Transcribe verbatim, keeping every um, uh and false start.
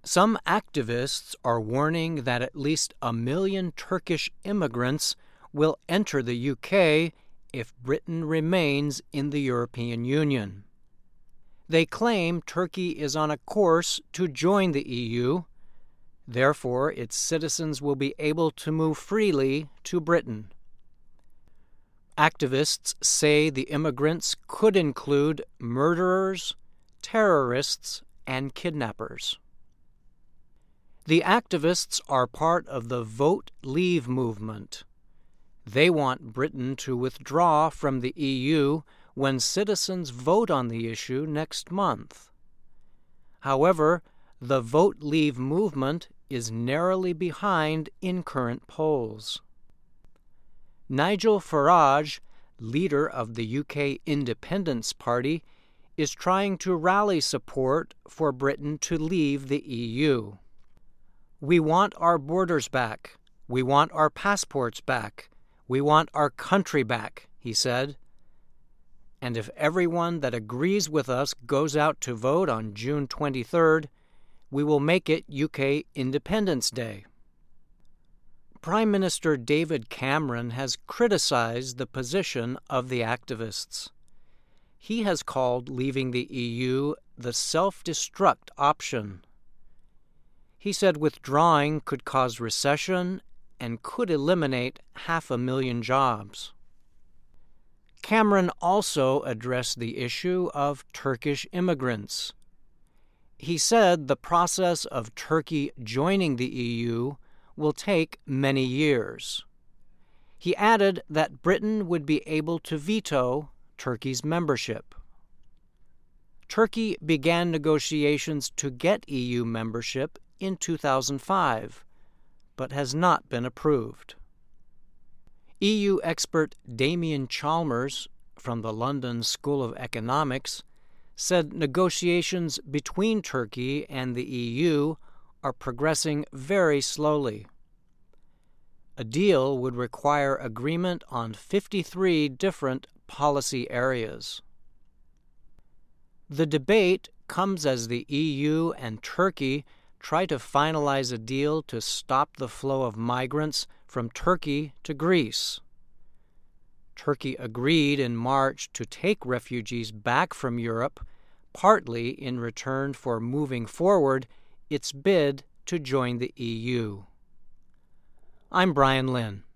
Some activists are warning that at least a million Turkish immigrants will enter the U K if Britain remains in the European Union. They claim Turkey is on a course to join the E U, therefore its citizens will be able to move freely to Britain. Activists say the immigrants could include murderers, terrorists, and kidnappers. The activists are part of the Vote Leave movement. They want Britain to withdraw from the E U when citizens vote on the issue next month. However, the Vote Leave movement is narrowly behind in current polls. Nigel Farage, leader of the U K Independence Party, is trying to rally support for Britain to leave the E U. "We want our borders back. We want our passports back. We want our country back," he said. And if everyone that agrees with us goes out to vote on June twenty-third, we will make it U K Independence Day. Prime Minister David Cameron has criticized the position of the activists. He has called leaving the E U the self-destruct option. He said withdrawing could cause recession and could eliminate half a million jobs. Cameron also addressed the issue of Turkish immigrants. He said the process of Turkey joining the E U will take many years. He added that Britain would be able to veto Turkey's membership. Turkey began negotiations to get E U membership in two thousand five, but has not been approved. E U expert Damien Chalmers from the London School of Economics said negotiations between Turkey and the E U are progressing very slowly. A deal would require agreement on fifty-three different policy areas. The debate comes as the E U and Turkey try to finalize a deal to stop the flow of migrants from Turkey to Greece. Turkey agreed in March to take refugees back from Europe, partly in return for moving forward its bid to join the E U. I'm Brian Lynn.